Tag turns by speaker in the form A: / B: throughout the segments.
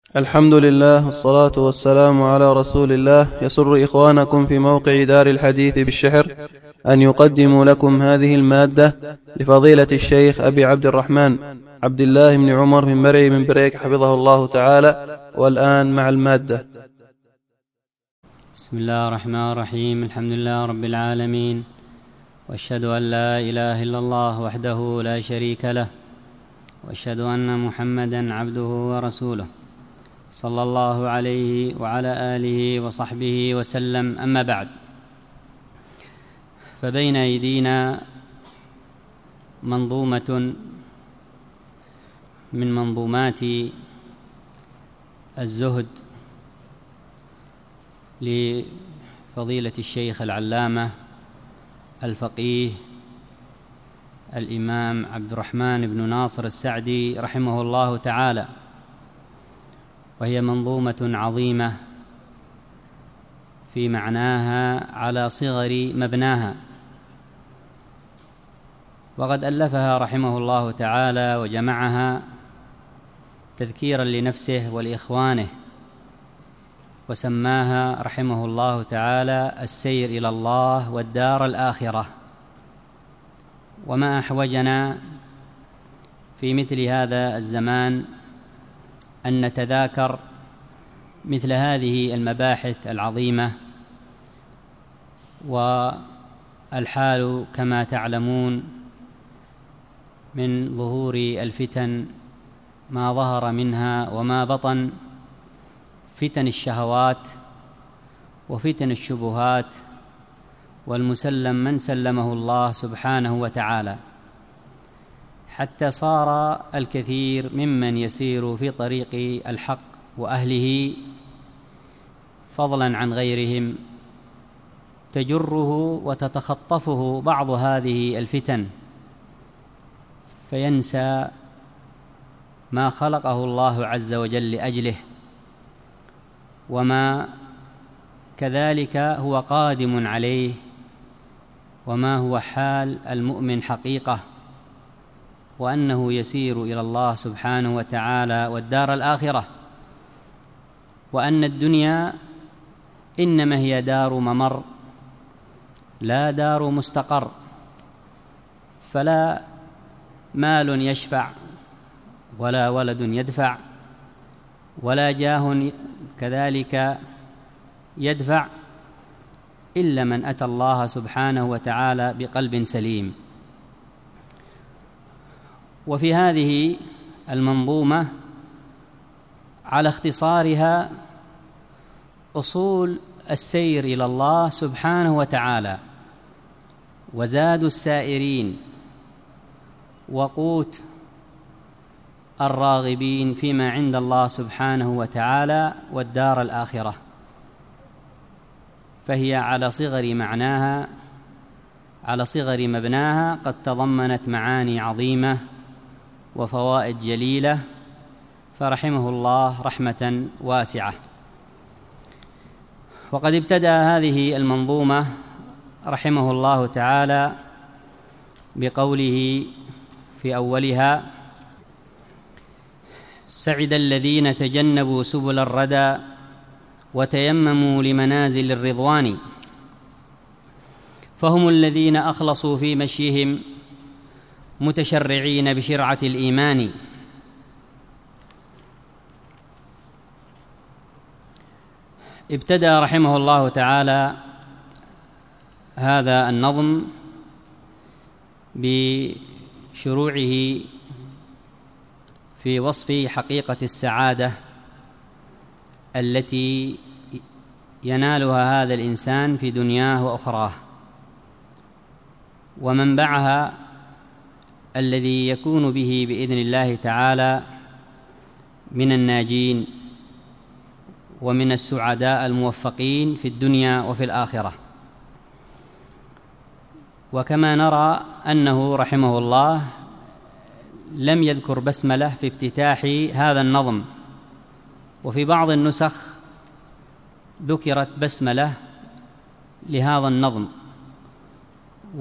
A: الحمد لله والصلاة والسلام على رسول الله. يسر إخوانكم في موقع دار الحديث بالشحر أن يقدموا لكم هذه المادة لفضيلة الشيخ أبي عبد الرحمن عبد الله بن عمر من مرعي من بريك حفظه الله تعالى. والآن مع المادة.
B: بسم الله الرحمن الرحيم. الحمد لله رب العالمين، وأشهد أن لا إله إلا الله وحده لا شريك له، وأشهد أن محمدا عبده ورسوله صلى الله عليه وعلى آله وصحبه وسلم. أما بعد، فبين أيدينا منظومة من منظومات الزهد لفضيلة الشيخ العلامة الفقيه الإمام عبد الرحمن بن ناصر السعدي رحمه الله تعالى، وهي منظومة عظيمة في معناها على صغر مبناها، وقد ألفها رحمه الله تعالى وجمعها تذكيرا لنفسه ولإخوانه، وسماها رحمه الله تعالى السير إلى الله والدار الآخرة. وما أحوجنا في مثل هذا الزمان أن نتذاكر مثل هذه المباحث العظيمة، والحال كما تعلمون من ظهور الفتن ما ظهر منها وما بطن، فتن الشهوات وفتن الشبهات، والمسلم من سلمه الله سبحانه وتعالى، حتى صار الكثير ممن يسير في طريق الحق وأهله فضلا عن غيرهم تجره وتتخطفه بعض هذه الفتن، فينسى ما خلقه الله عز وجل لأجله، وما كذلك هو قادم عليه، وما هو حال المؤمن حقيقة، وأنه يسير إلى الله سبحانه وتعالى والدار الآخرة، وأن الدنيا إنما هي دار ممر لا دار مستقر، فلا مال يشفع ولا ولد يدفع ولا جاه كذلك يدفع إلا من أتى الله سبحانه وتعالى بقلب سليم. وفي هذه المنظومة على اختصارها أصول السير إلى الله سبحانه وتعالى، وزاد السائرين، وقوت الراغبين فيما عند الله سبحانه وتعالى والدار الآخرة، فهي على صغر معناها على صغر مبناها قد تضمنت معاني عظيمة وفوائد جليلة، فرحمه الله رحمة واسعة. وقد ابتدأ هذه المنظومة رحمه الله تعالى بقوله في أولها: سعد الذين تجنبوا سبل الردى وتيمموا لمنازل الرضوان، فهم الذين أخلصوا في مشيهم متشرعين بشرعة الإيمان. ابتدأ رحمه الله تعالى هذا النظم بشروعه في وصف حقيقة السعادة التي ينالها هذا الإنسان في دنياه وأخراه، ومنبعها الذي يكون به بإذن الله تعالى من الناجين ومن السعداء الموفقين في الدنيا وفي الآخرة. وكما نرى أنه رحمه الله لم يذكر بسملة في افتتاح هذا النظم، وفي بعض النسخ ذكرت بسملة لهذا النظم،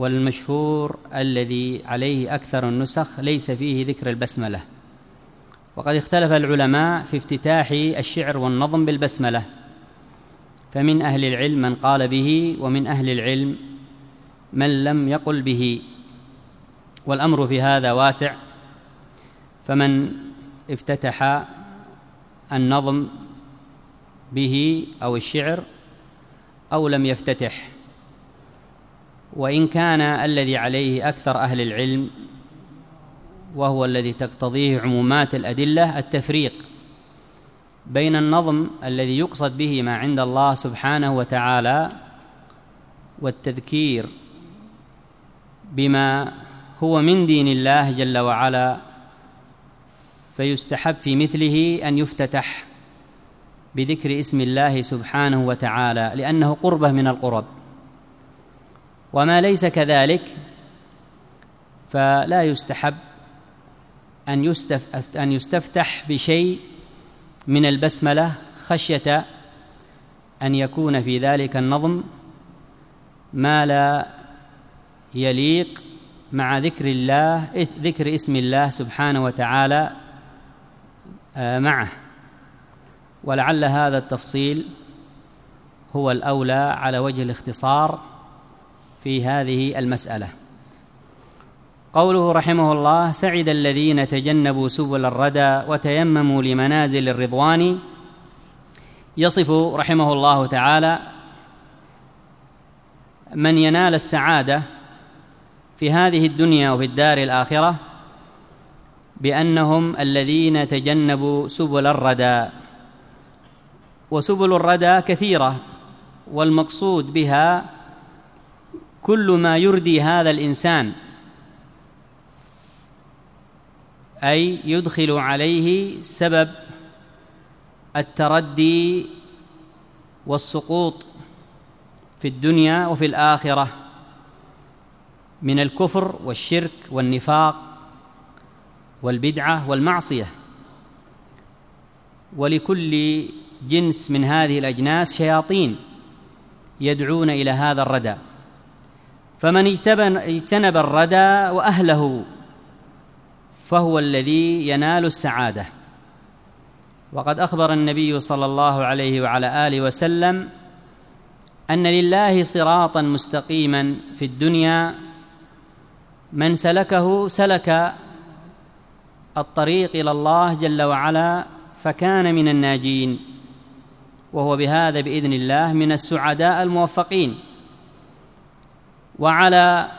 B: والمشهور الذي عليه أكثر النسخ ليس فيه ذكر البسملة، وقد اختلف العلماء في افتتاح الشعر والنظم بالبسملة، فمن أهل العلم من قال به، ومن أهل العلم من لم يقل به، والأمر في هذا واسع. فمن افتتح النظم به أو الشعر أو لم يفتتح، وإن كان الذي عليه أكثر أهل العلم وهو الذي تقتضيه عمومات الأدلة التفريق بين النظم الذي يقصد به ما عند الله سبحانه وتعالى والتذكير بما هو من دين الله جل وعلا، فيستحب في مثله أن يفتتح بذكر اسم الله سبحانه وتعالى لأنه قربة من القرب، وما ليس كذلك فلا يستحب أن يستفتح بشيء من البسملة خشية أن يكون في ذلك النظم ما لا يليق مع ذكر اسم الله سبحانه وتعالى معه. ولعل هذا التفصيل هو الأولى على وجه الاختصار في هذه المسألة. قوله رحمه الله: سعد الذين تجنبوا سبل الردى وتيمموا لمنازل الرضوان. يصف رحمه الله تعالى من ينال السعادة في هذه الدنيا وفي الدار الآخرة بأنهم الذين تجنبوا سبل الردى. وسبل الردى كثيرة، والمقصود بها كل ما يردي هذا الإنسان، أي يدخل عليه سبب التردي والسقوط في الدنيا وفي الآخرة من الكفر والشرك والنفاق والبدعة والمعصية. ولكل جنس من هذه الأجناس شياطين يدعون إلى هذا الردى، فمن اجتنب الردى وأهله فهو الذي ينال السعادة. وقد أخبر النبي صلى الله عليه وعلى آله وسلم أن لله صراطا مستقيما في الدنيا من سلكه سلك الطريق إلى الله جل وعلا فكان من الناجين، وهو بهذا بإذن الله من السعداء الموفقين. وعلى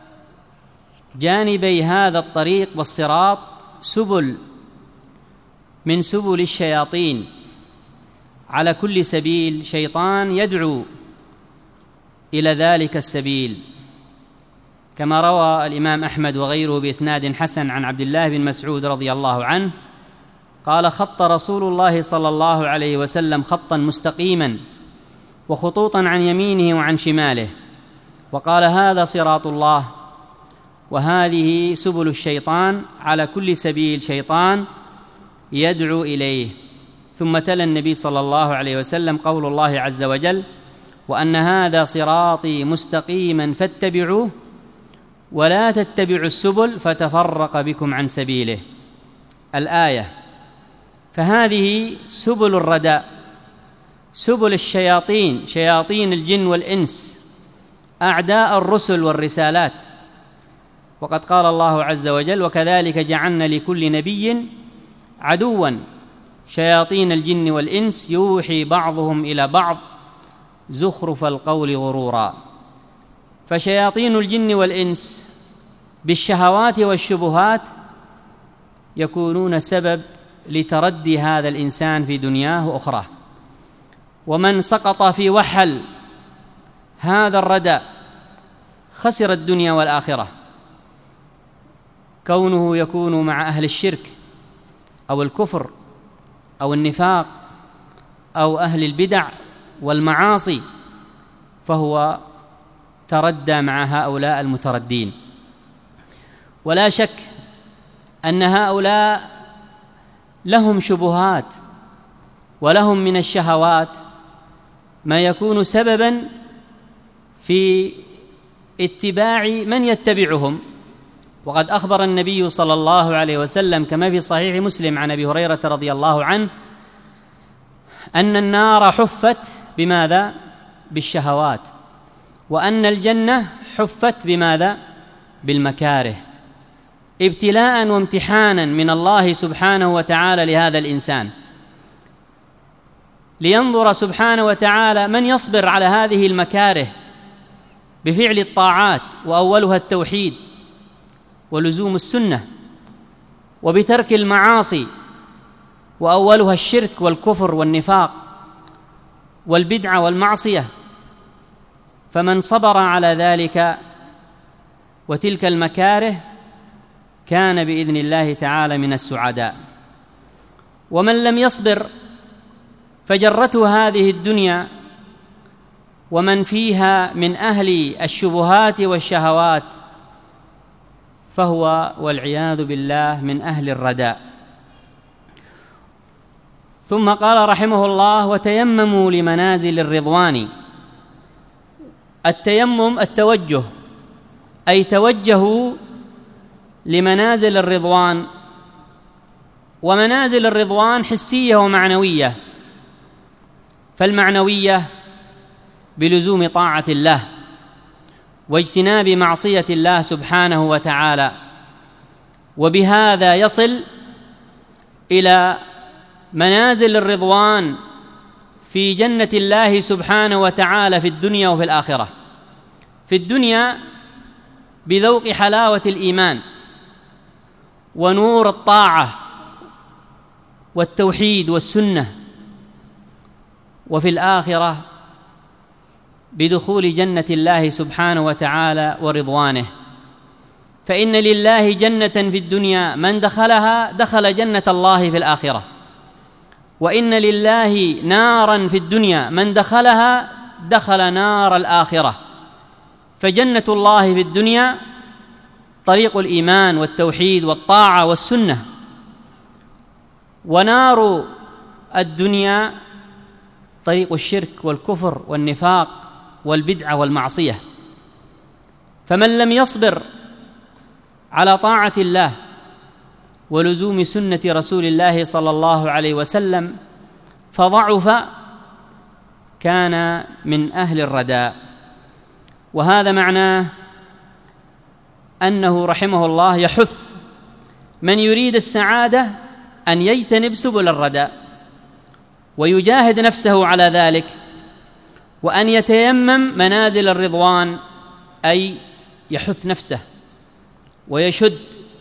B: جانبي هذا الطريق والصراط سبل من سبل الشياطين، على كل سبيل شيطان يدعو إلى ذلك السبيل، كما روى الإمام أحمد وغيره بإسناد حسن عن عبد الله بن مسعود رضي الله عنه قال: خط رسول الله صلى الله عليه وسلم خطا مستقيما وخطوطا عن يمينه وعن شماله، وقال: هذا صراط الله وهذه سبل الشيطان، على كل سبيل شيطان يدعو إليه. ثم تلا النبي صلى الله عليه وسلم قول الله عز وجل: وأن هذا صراطي مستقيما فاتبعوه ولا تتبعوا السبل فتفرق بكم عن سبيله. الآية. فهذه سبل الردى، سبل الشياطين، شياطين الجن والإنس، أعداء الرسل والرسالات. وقد قال الله عز وجل: وكذلك جعلنا لكل نبي عدوا شياطين الجن والإنس يوحي بعضهم إلى بعض زخرف القول غرورا. فشياطين الجن والإنس بالشهوات والشبهات يكونون سبب لتردي هذا الإنسان في دنياه وأخراه. ومن سقط في وحل هذا الردى خسر الدنيا والآخرة، كونه يكون مع أهل الشرك أو الكفر أو النفاق أو أهل البدع والمعاصي، فهو تردى مع هؤلاء المتردين. ولا شك أن هؤلاء لهم شبهات ولهم من الشهوات ما يكون سببا في اتباع من يتبعهم وقد أخبر النبي صلى الله عليه وسلم كما في صحيح مسلم عن أبي هريرة رضي الله عنه أن النار حفت بماذا؟ بالشهوات، وأن الجنة حفت بماذا؟ بالمكاره، ابتلاء وامتحانا من الله سبحانه وتعالى لهذا الإنسان، لينظر سبحانه وتعالى من يصبر على هذه المكاره بفعل الطاعات، وأولها التوحيد ولزوم السنة، وبترك المعاصي وأولها الشرك والكفر والنفاق والبدعة والمعصية. فمن صبر على ذلك وتلك المكاره كان بإذن الله تعالى من السعداء. ومن لم يصبر فجرته هذه الدنيا ومن فيها من أهل الشبهات والشهوات، فهو والعياذ بالله من أهل الرداء. ثم قال رحمه الله: وتيمموا لمنازل الرضوان. التيمم التوجه، أي توجهوا لمنازل الرضوان. ومنازل الرضوان حسية ومعنوية، فالمعنوية بلزوم طاعة الله واجتناب معصية الله سبحانه وتعالى، وبهذا يصل إلى منازل الرضوان في جنة الله سبحانه وتعالى في الدنيا وفي الآخرة. في الدنيا بذوق حلاوة الإيمان ونور الطاعة والتوحيد والسنة، وفي الآخرة بدخول جنة الله سبحانه وتعالى ورضوانه. فإن لله جنة في الدنيا من دخلها دخل جنة الله في الآخرة، وإن لله نارا في الدنيا من دخلها دخل نار الآخرة. فجنة الله في الدنيا طريق الإيمان والتوحيد والطاعة والسنة، ونار الدنيا طريق الشرك والكفر والنفاق والبدعة والمعصية. فمن لم يصبر على طاعة الله ولزوم سنة رسول الله صلى الله عليه وسلم فضعف، كان من أهل الرداء. وهذا معناه أنه رحمه الله يحث من يريد السعادة أن يجتنب سبل الرداء ويجاهد نفسه على ذلك، وأن يتيمم منازل الرضوان، أي يحث نفسه ويشد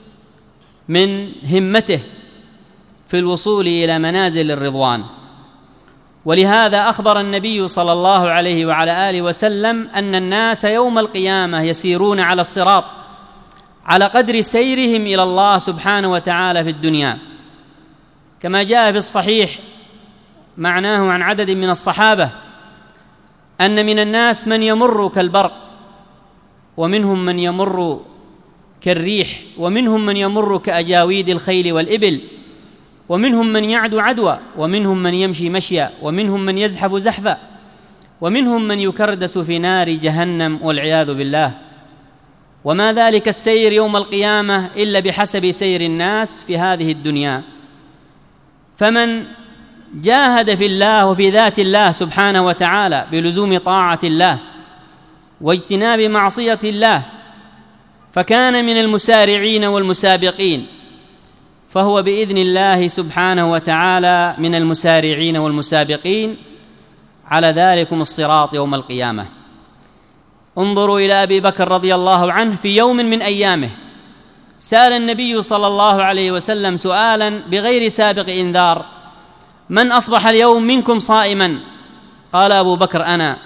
B: من همته في الوصول إلى منازل الرضوان. ولهذا أخبر النبي صلى الله عليه وعلى آله وسلم أن الناس يوم القيامة يسيرون على الصراط على قدر سيرهم إلى الله سبحانه وتعالى في الدنيا، كما جاء في الصحيح معناه عن عدد من الصحابة أن من الناس من يمر كالبرق، ومنهم من يمر كالريح، ومنهم من يمر كأجاويد الخيل والإبل، ومنهم من يعدو عدوى، ومنهم من يمشي مشيا، ومنهم من يزحف زحفا، ومنهم من يكردس في نار جهنم والعياذ بالله. وما ذلك السير يوم القيامة إلا بحسب سير الناس في هذه الدنيا. فمن جاهد في الله وفي ذات الله سبحانه وتعالى بلزوم طاعة الله واجتناب معصية الله فكان من المسارعين والمسابقين، فهو بإذن الله سبحانه وتعالى من المسارعين والمسابقين على ذلكم الصراط يوم القيامة. انظروا إلى أبي بكر رضي الله عنه، في يوم من أيامه سأل النبي صلى الله عليه وسلم سؤالا بغير سابق إنذار: من أصبح اليوم منكم صائما؟ قال أبو بكر: أنا.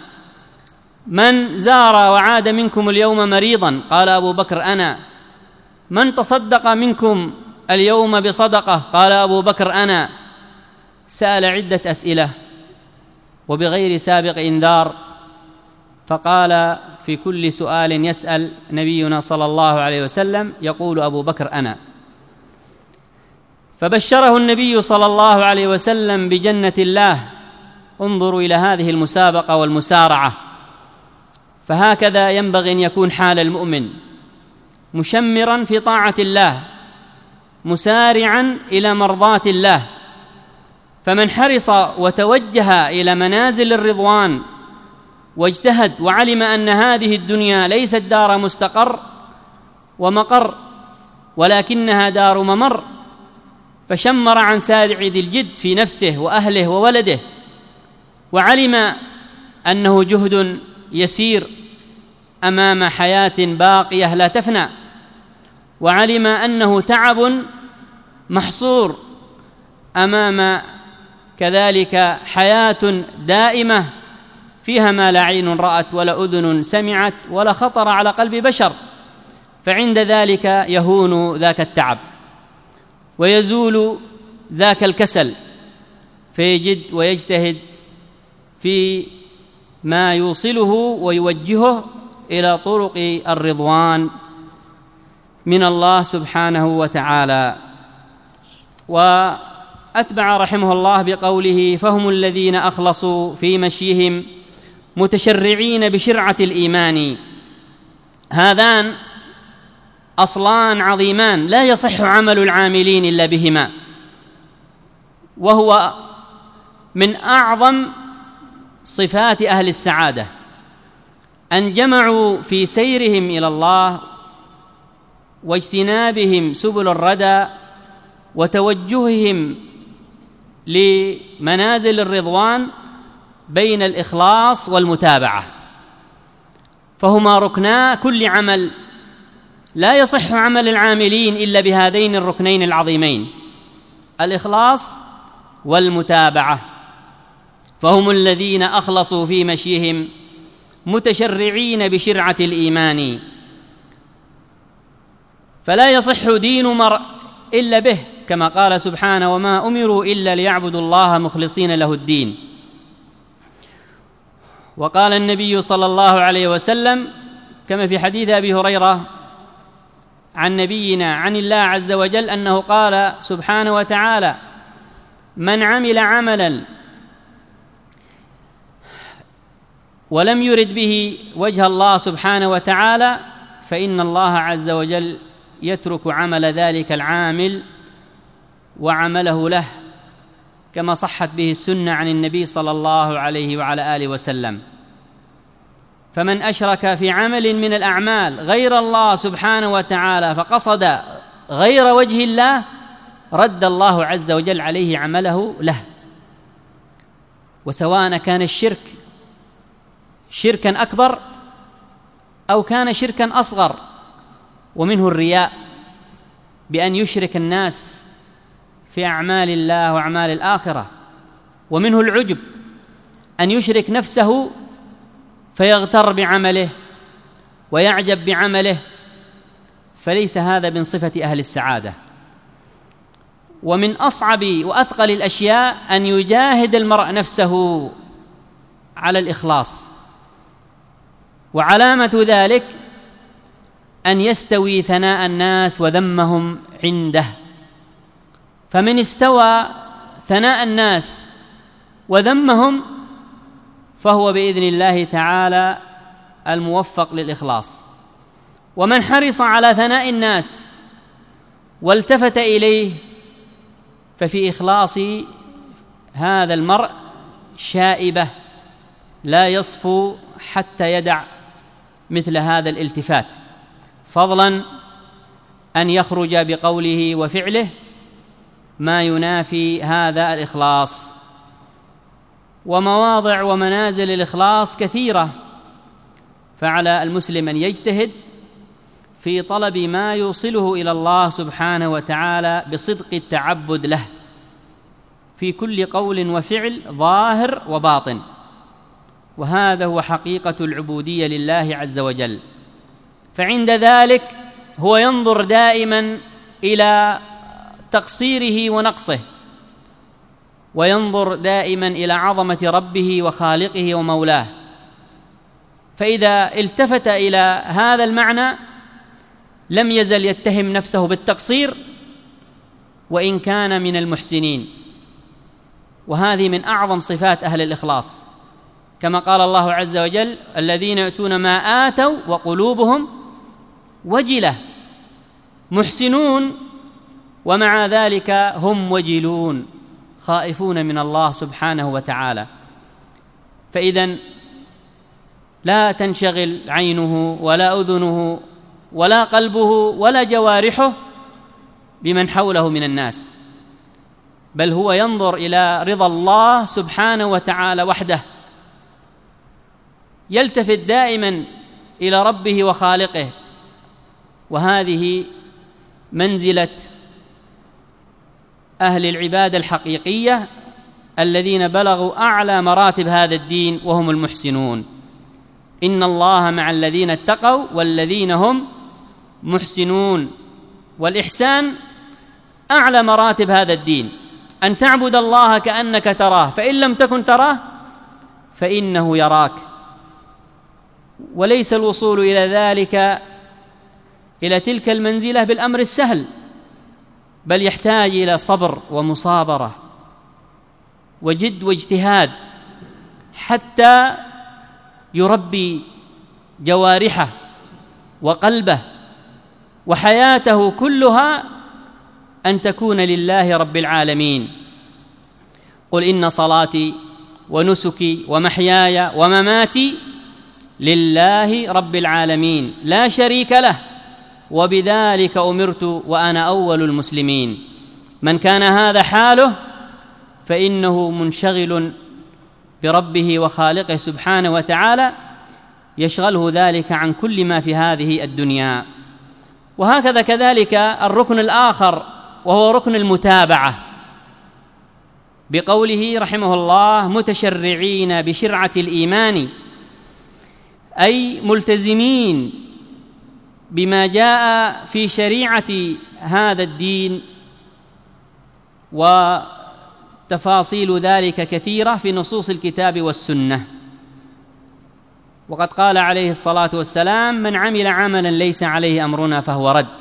B: من زار وعاد منكم اليوم مريضا؟ قال أبو بكر: أنا. من تصدق منكم اليوم بصدقة؟ قال أبو بكر: أنا. سأل عدة أسئلة وبغير سابق إنذار، فقال في كل سؤال يسأل نبينا صلى الله عليه وسلم يقول أبو بكر: أنا. فبشره النبي صلى الله عليه وسلم بجنة الله. انظروا إلى هذه المسابقة والمسارعة، فهكذا ينبغي أن يكون حال المؤمن، مشمرا في طاعة الله مسارعا إلى مرضاة الله. فمن حرص وتوجه إلى منازل الرضوان واجتهد وعلم أن هذه الدنيا ليست دار مستقر ومقر ولكنها دار ممر، فشمر عن ساعد الجد في نفسه وأهله وولده، وعلم أنه جهد يسير أمام حياة باقية لا تفنى، وعلم أنه تعب محصور أمام كذلك حياة دائمة فيها ما لا عين رأت ولا أذن سمعت ولا خطر على قلب بشر، فعند ذلك يهون ذاك التعب ويزول ذاك الكسل، فيجد ويجتهد في ما يوصله ويوجهه إلى طرق الرضوان من الله سبحانه وتعالى. وأتبع رحمه الله بقوله: فهم الذين أخلصوا في مشيهم متشرعين بشرعة الإيمان. هذان أصلان عظيمان لا يصح عمل العاملين إلا بهما، وهو من أعظم صفات أهل السعادة أن جمعوا في سيرهم إلى الله واجتنابهم سبل الردى وتوجههم لمنازل الرضوان بين الإخلاص والمتابعة، فهما ركنا كل عمل، لا يصح عمل العاملين إلا بهذين الركنين العظيمين: الإخلاص والمتابعة. فهم الذين أخلصوا في مشيهم متشرعين بشرعة الإيمان، فلا يصح دين مرء إلا به، كما قال سبحانه: وما أمروا إلا ليعبدوا الله مخلصين له الدين. وقال النبي صلى الله عليه وسلم كما في حديث أبي هريرة عن نبينا عن الله عز وجل أنه قال سبحانه وتعالى: من عمل عملا ولم يرد به وجه الله سبحانه وتعالى فإن الله عز وجل يترك عمل ذلك العامل وعمله له، كما صحت به السنة عن النبي صلى الله عليه وعلى آله وسلم. فمن أشرك في عمل من الأعمال غير الله سبحانه وتعالى فقصد غير وجه الله رد الله عز وجل عليه عمله له، وسواء كان الشرك شركا أكبر أو كان شركا أصغر. ومنه الرياء بأن يشرك الناس في أعمال الله وأعمال الآخرة، ومنه العجب أن يشرك نفسه فيغتر بعمله ويعجب بعمله، فليس هذا من صفة أهل السعادة. ومن أصعب وأثقل الأشياء أن يجاهد المرء نفسه على الإخلاص، وعلامة ذلك أن يستوي ثناء الناس وذمهم عنده. فمن استوى ثناء الناس وذمهم فهو بإذن الله تعالى الموفق للإخلاص، ومن حرص على ثناء الناس والتفت إليه ففي إخلاص هذا المرء شائبة لا يصفو حتى يدع مثل هذا الالتفات، فضلا أن يخرج بقوله وفعله ما ينافي هذا الإخلاص. ومواضع ومنازل الإخلاص كثيرة، فعلى المسلم أن يجتهد في طلب ما يوصله إلى الله سبحانه وتعالى بصدق التعبد له في كل قول وفعل ظاهر وباطن، وهذا هو حقيقة العبودية لله عز وجل. فعند ذلك هو ينظر دائما إلى تقصيره ونقصه، وينظر دائما إلى عظمة ربه وخالقه ومولاه، فإذا التفت إلى هذا المعنى لم يزل يتهم نفسه بالتقصير وإن كان من المحسنين. وهذه من أعظم صفات أهل الإخلاص، كما قال الله عز وجل: الذين يؤتون ما آتوا وقلوبهم وجلة محسنون ومع ذلك هم وجلون خائفون من الله سبحانه وتعالى. فإذن لا تنشغل عينه ولا أذنه ولا قلبه ولا جوارحه بمن حوله من الناس، بل هو ينظر إلى رضا الله سبحانه وتعالى وحده، يلتفت دائما إلى ربه وخالقه. وهذه منزلة أهل العبادة الحقيقية الذين بلغوا أعلى مراتب هذا الدين وهم المحسنون. إن الله مع الذين اتقوا والذين هم محسنون. والإحسان أعلى مراتب هذا الدين، أن تعبد الله كأنك تراه، فإن لم تكن تراه فإنه يراك. وليس الوصول إلى ذلك، إلى تلك المنزلة، بالأمر السهل، بل يحتاج إلى صبر ومصابرة وجد واجتهاد حتى يربي جوارحه وقلبه وحياته كلها أن تكون لله رب العالمين. قل إن صلاتي ونسكي ومحياي ومماتي لله رب العالمين لا شريك له وبذلك أمرت وأنا أول المسلمين. من كان هذا حاله فإنه منشغل بربه وخالقه سبحانه وتعالى، يشغله ذلك عن كل ما في هذه الدنيا. وهكذا كذلك الركن الآخر وهو ركن المتابعة، بقوله رحمه الله: متشرعين بشرعة الإيمان، أي ملتزمين بما جاء في شريعة هذا الدين، وتفاصيل ذلك كثيرة في نصوص الكتاب والسنة. وقد قال عليه الصلاة والسلام: من عمل عملا ليس عليه أمرنا فهو رد.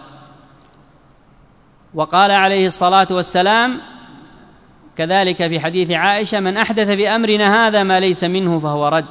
B: وقال عليه الصلاة والسلام كذلك في حديث عائشة: من أحدث بأمرنا هذا ما ليس منه فهو رد.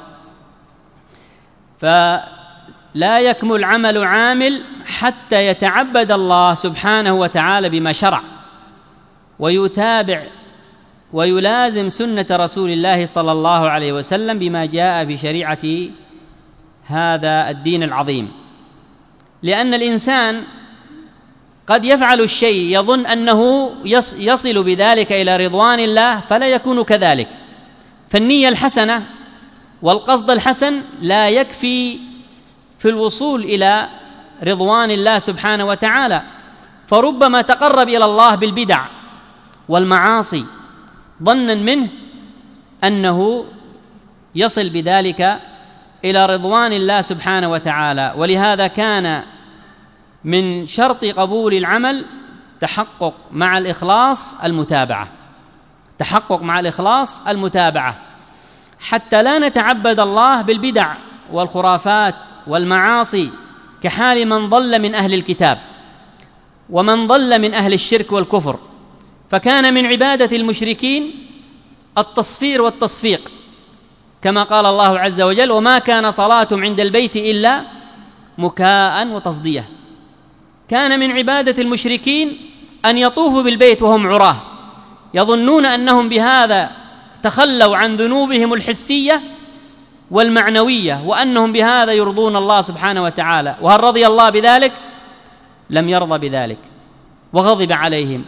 B: فلا يكمل عمل عامل حتى يتعبد الله سبحانه وتعالى بما شرع، ويتابع ويلازم سنة رسول الله صلى الله عليه وسلم بما جاء في شريعة هذا الدين العظيم. لأن الإنسان قد يفعل الشيء يظن أنه يصل بذلك إلى رضوان الله، فلا يكون كذلك. فالنية الحسنة والقصد الحسن لا يكفي في الوصول إلى رضوان الله سبحانه وتعالى، فربما تقرب إلى الله بالبدع والمعاصي ظنا منه أنه يصل بذلك إلى رضوان الله سبحانه وتعالى. ولهذا كان من شرط قبول العمل تحقق مع الإخلاص المتابعة، تحقق مع الإخلاص المتابعة، حتى لا نتعبد الله بالبدع والخرافات والمعاصي كحال من ضل من أهل الكتاب ومن ضل من أهل الشرك والكفر. فكان من عبادة المشركين التصفير والتصفيق، كما قال الله عز وجل: وما كان صلاتهم عند البيت إلا مكاء وتصدية. كان من عبادة المشركين أن يطوفوا بالبيت وهم عراه، يظنون أنهم بهذا تخلوا عن ذنوبهم الحسية والمعنوية، وأنهم بهذا يرضون الله سبحانه وتعالى. وهل رضي الله بذلك؟ لم يرضى بذلك، وغضب عليهم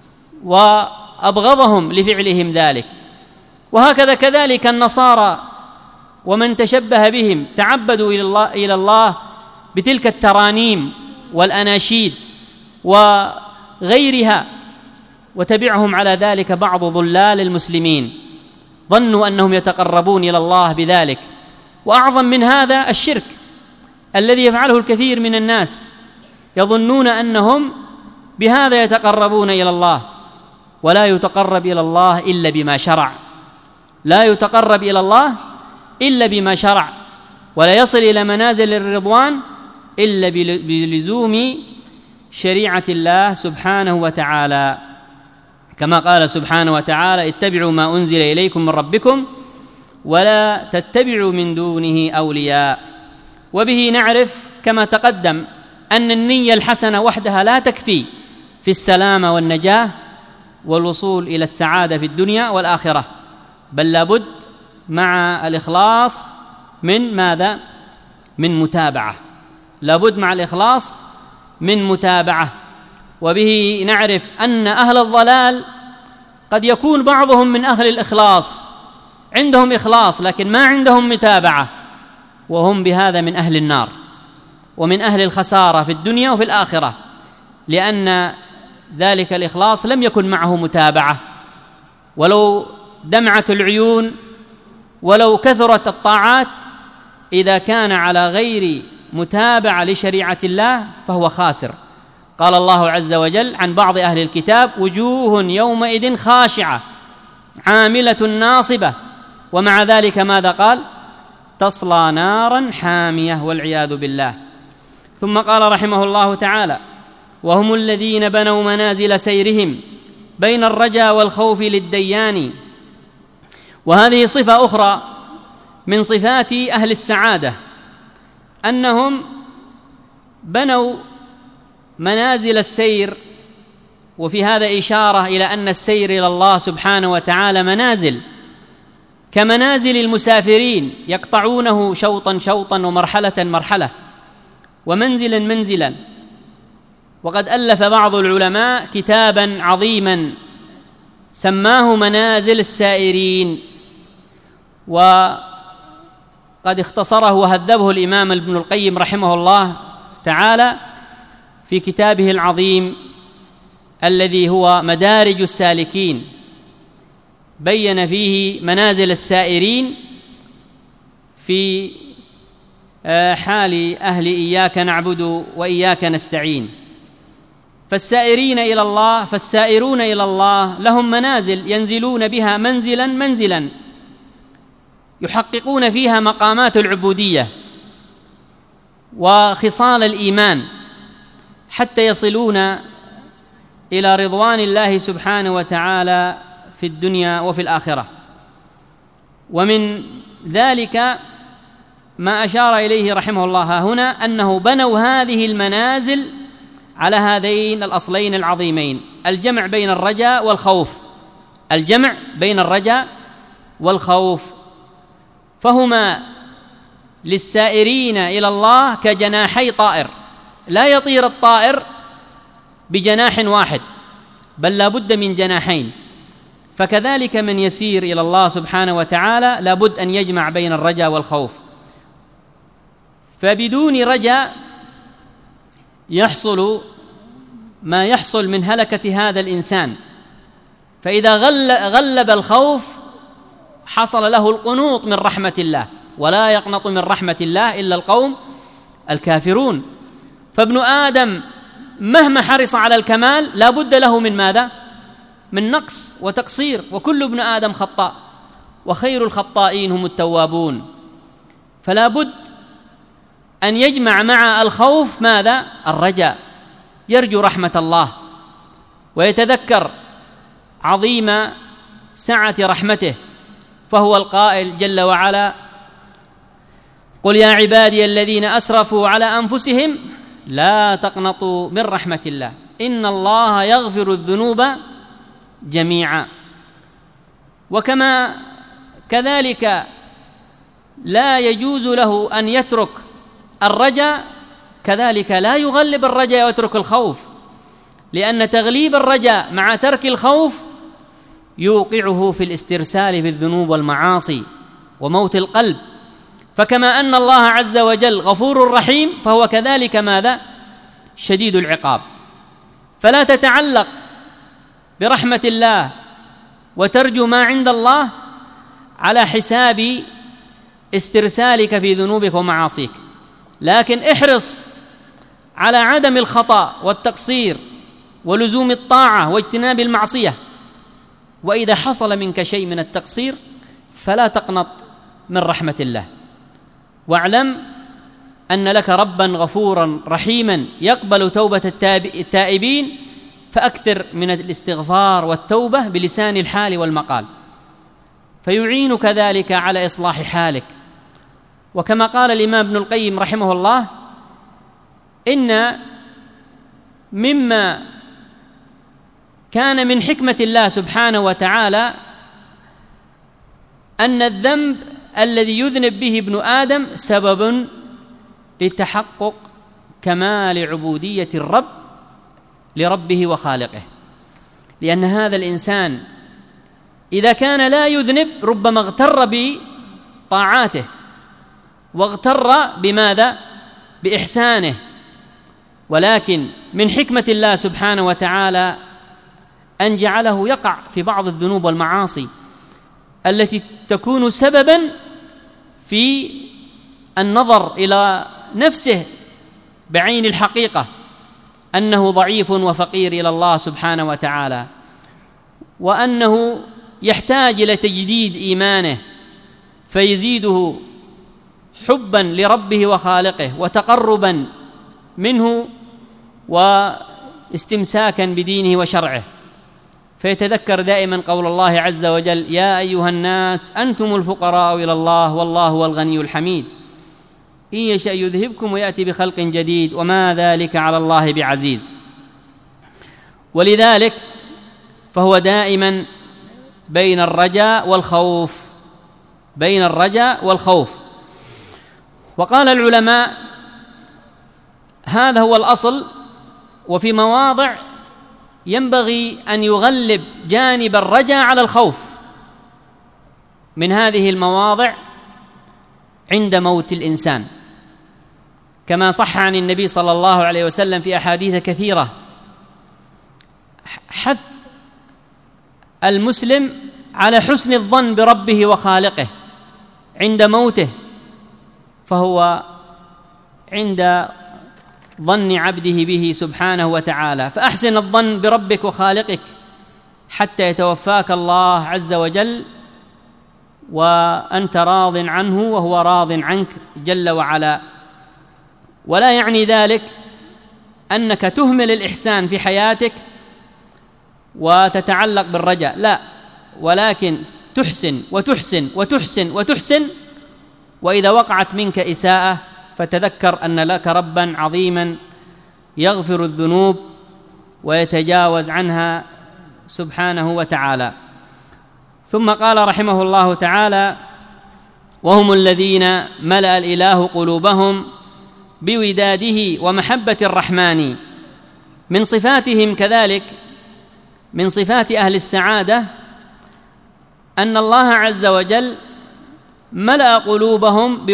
B: وأبغضهم لفعلهم ذلك. وهكذا كذلك النصارى ومن تشبه بهم تعبدوا إلى الله بتلك الترانيم والأناشيد وغيرها، وتبعهم على ذلك بعض ضلال المسلمين، ظنوا أنهم يتقربون إلى الله بذلك. وأعظم من هذا الشرك الذي يفعله الكثير من الناس، يظنون أنهم بهذا يتقربون إلى الله، ولا يتقرب إلى الله إلا بما شرع، لا يتقرب إلى الله إلا بما شرع، ولا يصل إلى منازل الرضوان إلا بلزوم شريعة الله سبحانه وتعالى، كما قال سبحانه وتعالى: اتبعوا ما أنزل إليكم من ربكم ولا تتبعوا من دونه أولياء. وبه نعرف كما تقدم أن النية الحسنة وحدها لا تكفي في السلامة والنجاة والوصول إلى السعادة في الدنيا والآخرة، بل لابد مع الإخلاص من ماذا؟ من متابعة. لابد مع الإخلاص من متابعة. وبه نعرف أن أهل الضلال قد يكون بعضهم من أهل الإخلاص، عندهم إخلاص لكن ما عندهم متابعة، وهم بهذا من أهل النار ومن أهل الخسارة في الدنيا وفي الآخرة، لأن ذلك الإخلاص لم يكن معه متابعة. ولو دمعت العيون ولو كثرت الطاعات، إذا كان على غير متابعة لشريعة الله فهو خاسر. قال الله عز وجل عن بعض أهل الكتاب: وجوه يومئذ خاشعة عاملة ناصبة، ومع ذلك ماذا قال؟ تصلى نارا حامية والعياذ بالله. ثم قال رحمه الله تعالى: وهم الذين بنوا منازل سيرهم بين الرجاء والخوف للديان. وهذه صفة أخرى من صفات أهل السعادة، أنهم بنوا منازل السير. وفي هذا إشارة إلى أن السير إلى الله سبحانه وتعالى منازل، كمنازل المسافرين يقطعونه شوطا شوطا ومرحلة مرحلة ومنزلا منزلا. وقد ألف بعض العلماء كتابا عظيما سماه منازل السائرين، وقد اختصره وهذبه الإمام ابن القيم رحمه الله تعالى في كتابه العظيم الذي هو مدارج السالكين، بين فيه منازل السائرين في حال أهل إياك نعبد وإياك نستعين. فالسائرون إلى الله لهم منازل ينزلون بها منزلا منزلا، يحققون فيها مقامات العبودية وخصال الإيمان حتى يصلون إلى رضوان الله سبحانه وتعالى في الدنيا وفي الآخرة. ومن ذلك ما أشار إليه رحمه الله هنا، أنه بنوا هذه المنازل على هذين الأصلين العظيمين: الجمع بين الرجاء والخوف، الجمع بين الرجاء والخوف، فهما للسائرين إلى الله كجناحي طائر، لا يطير الطائر بجناح واحد بل لا بد من جناحين. فكذلك من يسير إلى الله سبحانه وتعالى لا بد أن يجمع بين الرجاء والخوف، فبدون رجاء يحصل ما يحصل من هلكة هذا الإنسان. فإذا غلب الخوف حصل له القنوط من رحمة الله، ولا يقنط من رحمة الله إلا القوم الكافرون. فابن آدم مهما حرص على الكمال لا بد له من ماذا؟ من نقص وتقصير، وكل ابن آدم خطاء وخير الخطائين هم التوابون. فلا بد أن يجمع مع الخوف ماذا؟ الرجاء، يرجو رحمة الله ويتذكر عظيم سعة رحمته، فهو القائل جل وعلا: قل يا عبادي الذين أسرفوا على أنفسهم لا تقنطوا من رحمة الله إن الله يغفر الذنوب جميعا. وكما كذلك لا يجوز له أن يترك الرجاء، كذلك لا يغلب الرجاء ويترك الخوف، لأن تغليب الرجاء مع ترك الخوف يوقعه في الاسترسال في الذنوب والمعاصي وموت القلب. فكما أن الله عز وجل غفور رحيم فهو كذلك ماذا؟ شديد العقاب. فلا تتعلق برحمة الله وترجو ما عند الله على حساب استرسالك في ذنوبك ومعاصيك، لكن احرص على عدم الخطأ والتقصير ولزوم الطاعة واجتناب المعصية. وإذا حصل منك شيء من التقصير فلا تقنط من رحمة الله، واعلم أن لك ربا غفورا رحيما يقبل توبة التائبين، فأكثر من الاستغفار والتوبة بلسان الحال والمقال، فيعينك ذلك على إصلاح حالك. وكما قال الإمام ابن القيم رحمه الله: إن مما كان من حكمة الله سبحانه وتعالى أن الذنب الذي يذنب به ابن آدم سبب لتحقق كمال عبودية الرب لربه وخالقه، لأن هذا الإنسان إذا كان لا يذنب ربما اغتر بطاعاته واغتر بماذا؟ بإحسانه، ولكن من حكمة الله سبحانه وتعالى أن جعله يقع في بعض الذنوب والمعاصي التي تكون سببا في النظر إلى نفسه بعين الحقيقة أنه ضعيف وفقير إلى الله سبحانه وتعالى، وأنه يحتاج إلى تجديد إيمانه فيزيده حبا لربه وخالقه وتقربا منه واستمساكا بدينه وشرعه، فيتذكر دائما قول الله عز وجل: يا أيها الناس أنتم الفقراء إلى الله والله هو الغني الحميد إن يشأ يذهبكم ويأتي بخلق جديد وما ذلك على الله بعزيز. ولذلك فهو دائما بين الرجاء والخوف. وقال العلماء هذا هو الأصل، وفي مواضع ينبغي أن يغلب جانب الرجاء على الخوف. من هذه المواضع عند موت الإنسان، كما صح عن النبي صلى الله عليه وسلم في أحاديث كثيرة حث المسلم على حسن الظن بربه وخالقه عند موته، فهو عند ظن عبده به سبحانه وتعالى، فأحسن الظن بربك وخالقك حتى يتوفاك الله عز وجل وأنت راض عنه وهو راض عنك جل وعلا. ولا يعني ذلك أنك تهمل الإحسان في حياتك وتتعلق بالرجاء، لا، ولكن تحسن وتحسن وتحسن وتحسن، وإذا وقعت منك إساءة فتذكر أن لك ربا عظيما يغفر الذنوب ويتجاوز عنها سبحانه وتعالى. ثم قال رحمه الله تعالى: وهم الذين ملأ الإله قلوبهم بوداده ومحبة الرحمن. من صفاتهم كذلك، من صفات أهل السعادة، أن الله عز وجل ملأ قلوبهم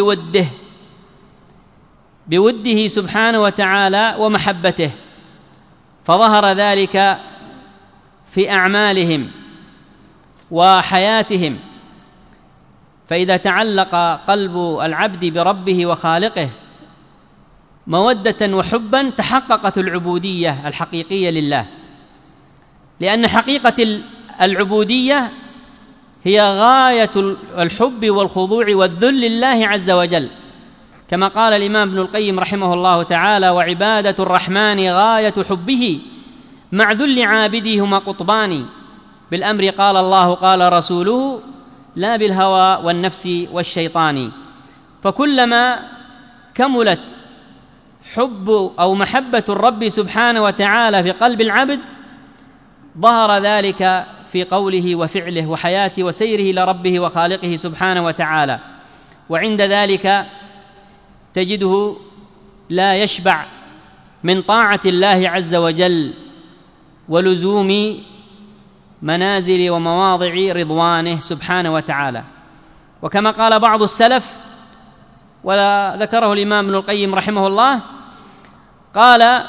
B: بوده سبحانه وتعالى ومحبته، فظهر ذلك في أعمالهم وحياتهم. فإذا تعلق قلب العبد بربه وخالقه مودة وحبا تحققت العبودية الحقيقية لله، لأن حقيقة العبودية هي غاية الحب والخضوع والذل لله عز وجل، كما قال الإمام ابن القيم رحمه الله تعالى: وعبادة الرحمن غاية حبه مع ذل عابده هما قطبان، بالأمر قال الله قال رسوله لا بالهوى والنفس والشيطان. فكلما كملت حب أو محبة الرب سبحانه وتعالى في قلب العبد ظهر ذلك في قوله وفعله وحياته وسيره لربه وخالقه سبحانه وتعالى، وعند ذلك تجده لا يشبع من طاعة الله عز وجل ولزوم منازل ومواضع رضوانه سبحانه وتعالى. وكما قال بعض السلف وذكره الإمام ابن القيم رحمه الله، قال: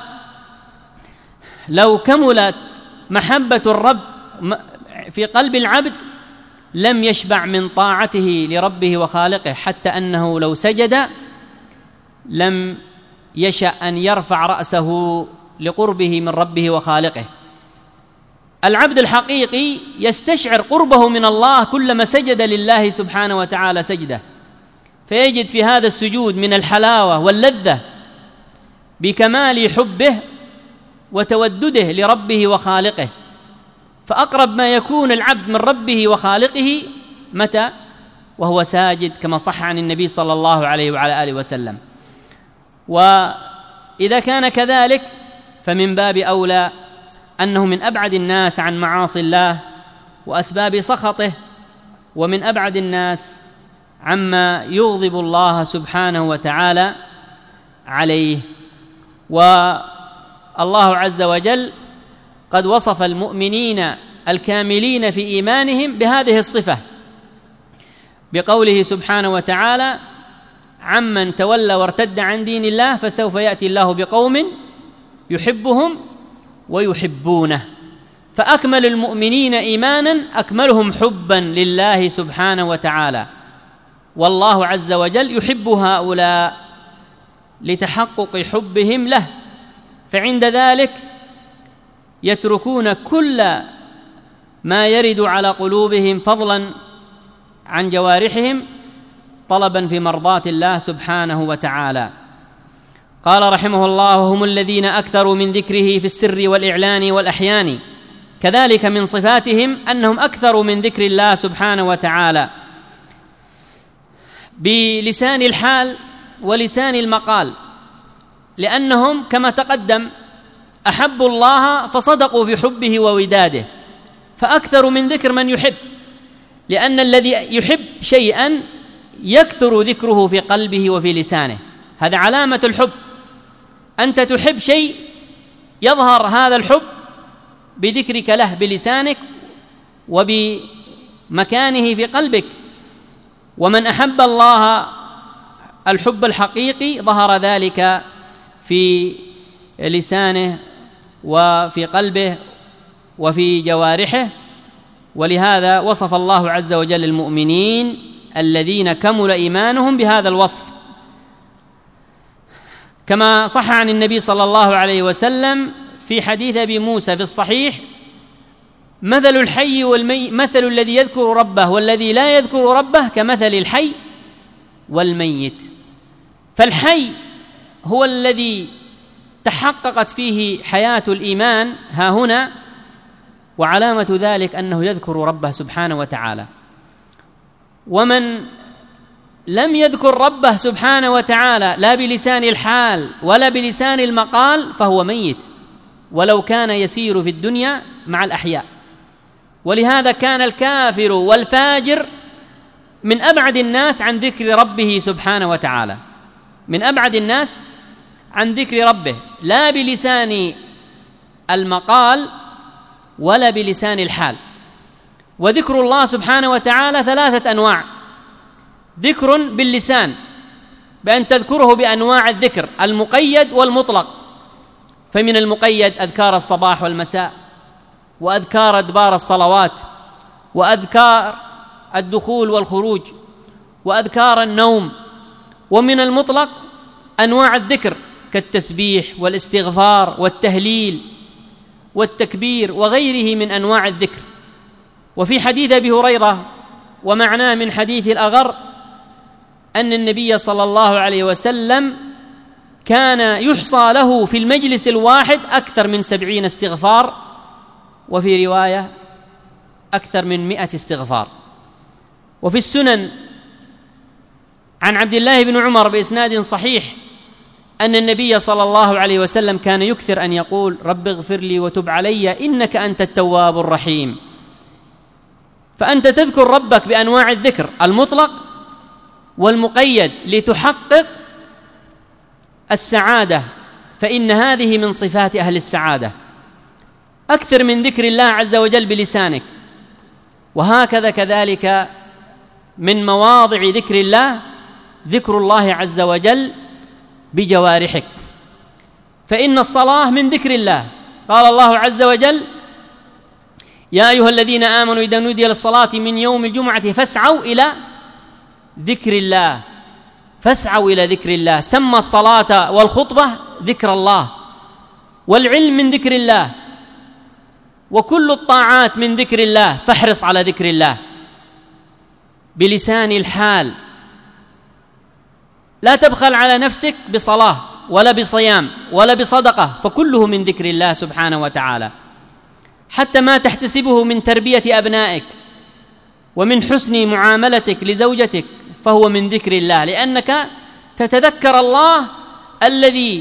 B: لو كملت محبة الرب في قلب العبد لم يشبع من طاعته لربه وخالقه، حتى أنه لو سجد لم يشأ أن يرفع رأسه لقربه من ربه وخالقه. العبد الحقيقي يستشعر قربه من الله كلما سجد لله سبحانه وتعالى سجدة، فيجد في هذا السجود من الحلاوة واللذة بكمال حبه وتودده لربه وخالقه. فأقرب ما يكون العبد من ربه وخالقه متى؟ وهو ساجد، كما صح عن النبي صلى الله عليه وعلى آله وسلم. إذا كان كذلك فمن باب أولى أنه من أبعد الناس عن معاصي الله وأسباب سخطه، ومن أبعد الناس عما يغضب الله سبحانه وتعالى عليه. والله عز وجل قد وصف المؤمنين الكاملين في إيمانهم بهذه الصفة بقوله سبحانه وتعالى: عمن تولى وارتد عن دين الله فسوف يأتي الله بقوم يحبهم ويحبونه. فأكمل المؤمنين إيمانا أكملهم حبا لله سبحانه وتعالى، والله عز وجل يحب هؤلاء لتحقق حبهم له، فعند ذلك يتركون كل ما يرد على قلوبهم فضلا عن جوارحهم طلبا في مرضاة الله سبحانه وتعالى. قال رحمه الله: هم الذين أكثروا من ذكره في السر والإعلان والأحيان. كذلك من صفاتهم أنهم أكثروا من ذكر الله سبحانه وتعالى بلسان الحال ولسان المقال، لأنهم كما تقدم أحبوا الله فصدقوا في حبه ووداده، فأكثر من ذكر من يحب، لأن الذي يحب شيئا يكثر ذكره في قلبه وفي لسانه، هذا علامة الحب. أنت تحب شيء يظهر هذا الحب بذكرك له بلسانك وبمكانه في قلبك. ومن أحب الله الحب الحقيقي ظهر ذلك في لسانه وفي قلبه وفي جوارحه. ولهذا وصف الله عز وجل المؤمنين الذين كمل إيمانهم بهذا الوصف، كما صح عن النبي صلى الله عليه وسلم في حديث أبي موسى في الصحيح: مثل الحي مثل الذي يذكر ربه والذي لا يذكر ربه كمثل الحي والميت. فالحي هو الذي تحققت فيه حياة الإيمان ها هنا، وعلامة ذلك أنه يذكر ربه سبحانه وتعالى. ومن لم يذكر ربه سبحانه وتعالى لا بلسان الحال ولا بلسان المقال فهو ميت، ولو كان يسير في الدنيا مع الأحياء. ولهذا كان الكافر والفاجر من أبعد الناس عن ذكر ربه سبحانه وتعالى، من أبعد الناس عن ذكر ربه، لا بلسان المقال ولا بلسان الحال. وذكر الله سبحانه وتعالى 3 أنواع: ذكر باللسان بأن تذكره بأنواع الذكر المقيد والمطلق، فمن المقيد أذكار الصباح والمساء، وأذكار أدبار الصلوات، وأذكار الدخول والخروج، وأذكار النوم. ومن المطلق أنواع الذكر كالتسبيح والاستغفار والتهليل والتكبير وغيره من أنواع الذكر. وفي حديث أبي هريرة ومعناه من حديث الأغر أن النبي صلى الله عليه وسلم كان يحصى له في المجلس الواحد أكثر من 70 استغفار، وفي رواية أكثر من 100 استغفار. وفي السنن عن عبد الله بن عمر بإسناد صحيح أن النبي صلى الله عليه وسلم كان يكثر أن يقول: رب اغفر لي وتب علي إنك أنت التواب الرحيم. فأنت تذكر ربك بأنواع الذكر المطلق والمقيد لتحقق السعادة، فإن هذه من صفات أهل السعادة. أكثر من ذكر الله عز وجل بلسانك، وهكذا كذلك من مواضع ذكر الله ذكر الله عز وجل بجوارحك، فإن الصلاة من ذكر الله. قال الله عز وجل: يا أيها الذين آمنوا إذا نودي للصلاة من يوم الجمعة فاسعوا إلى ذكر الله، فاسعوا إلى ذكر الله. سمى الصلاة والخطبة ذكر الله، والعلم من ذكر الله، وكل الطاعات من ذكر الله، فاحرص على ذكر الله بلسان الحال. لا تبخل على نفسك بصلاة ولا بصيام ولا بصدقة، فكله من ذكر الله سبحانه وتعالى. حتى ما تحتسبه من تربية أبنائك ومن حسن معاملتك لزوجتك فهو من ذكر الله، لأنك تتذكر الله الذي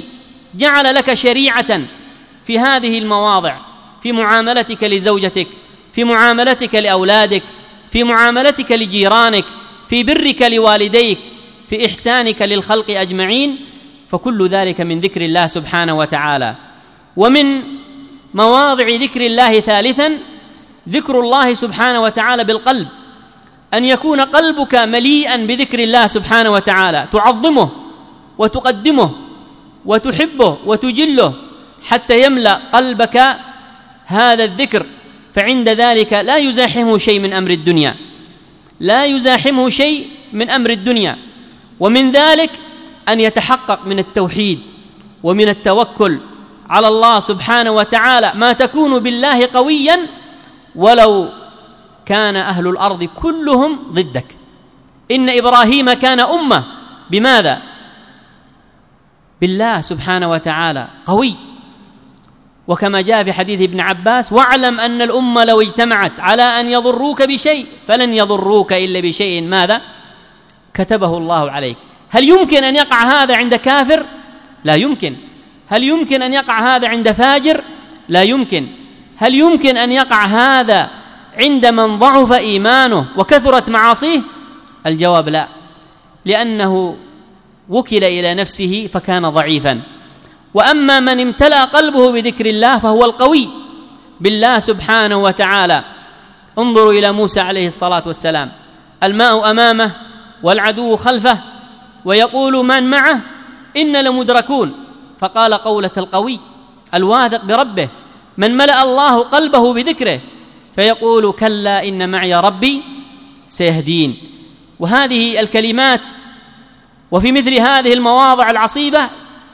C: جعل لك شريعة في هذه المواضع، في معاملتك لزوجتك، في معاملتك لأولادك، في معاملتك لجيرانك، في برك لوالديك، في إحسانك للخلق أجمعين، فكل ذلك من ذكر الله سبحانه وتعالى. ومن مواضع ذكر الله ثالثا ذكر الله سبحانه وتعالى بالقلب، أن يكون قلبك مليئا بذكر الله سبحانه وتعالى، تعظمه وتقدمه وتحبه وتجله حتى يملأ قلبك هذا الذكر، فعند ذلك لا يزاحمه شيء من أمر الدنيا، لا يزاحمه شيء من أمر الدنيا. ومن ذلك أن يتحقق من التوحيد ومن التوكل على الله سبحانه وتعالى ما تكون بالله قويا ولو كان أهل الأرض كلهم ضدك. إن إبراهيم كان أمة بماذا؟ بالله سبحانه وتعالى قوي. وكما جاء في حديث ابن عباس: واعلم أن الأمة لو اجتمعت على أن يضروك بشيء فلن يضروك إلا بشيء ماذا؟ كتبه الله عليك. هل يمكن أن يقع هذا عند كافر؟ لا يمكن. هل يمكن أن يقع هذا عند فاجر؟ لا يمكن. هل يمكن أن يقع هذا عند من ضعف إيمانه وكثرت معاصيه؟ الجواب لا، لأنه وكل إلى نفسه فكان ضعيفا. وأما من امتلأ قلبه بذكر الله فهو القوي بالله سبحانه وتعالى. انظروا إلى موسى عليه الصلاة والسلام، الماء أمامه والعدو خلفه، ويقول من معه إن لمدركون، فقال قولة القوي الواثق بربه من ملأ الله قلبه بذكره فيقول كلا إن معي ربي سيهدين. وهذه الكلمات وفي مثل هذه المواضع العصيبة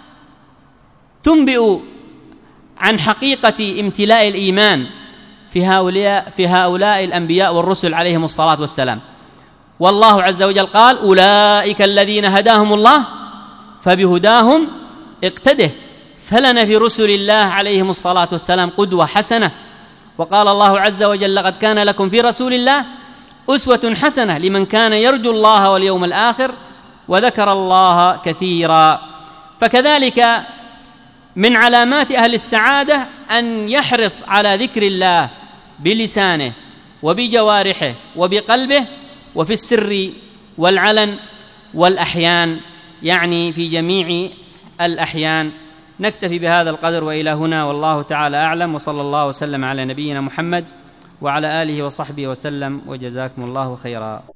C: تنبئ عن حقيقة امتلاء الإيمان في هؤلاء الأنبياء والرسل عليهم الصلاة والسلام. والله عز وجل قال: أولئك الذين هداهم الله فبهداهم اقتده. فلنا في رسل الله عليهم الصلاة والسلام قدوة حسنة. وقال الله عز وجل: لقد كان لكم في رسول الله أسوة حسنة لمن كان يرجو الله واليوم الآخر وذكر الله كثيرا. فكذلك من علامات أهل السعادة أن يحرص على ذكر الله بلسانه وبجوارحه وبقلبه وفي السر والعلن والأحيان، يعني في جميع الأحيان. نكتفي بهذا القدر وإلى هنا، والله تعالى أعلم، وصلى الله وسلم على نبينا محمد وعلى آله وصحبه وسلم، وجزاكم الله خيرا.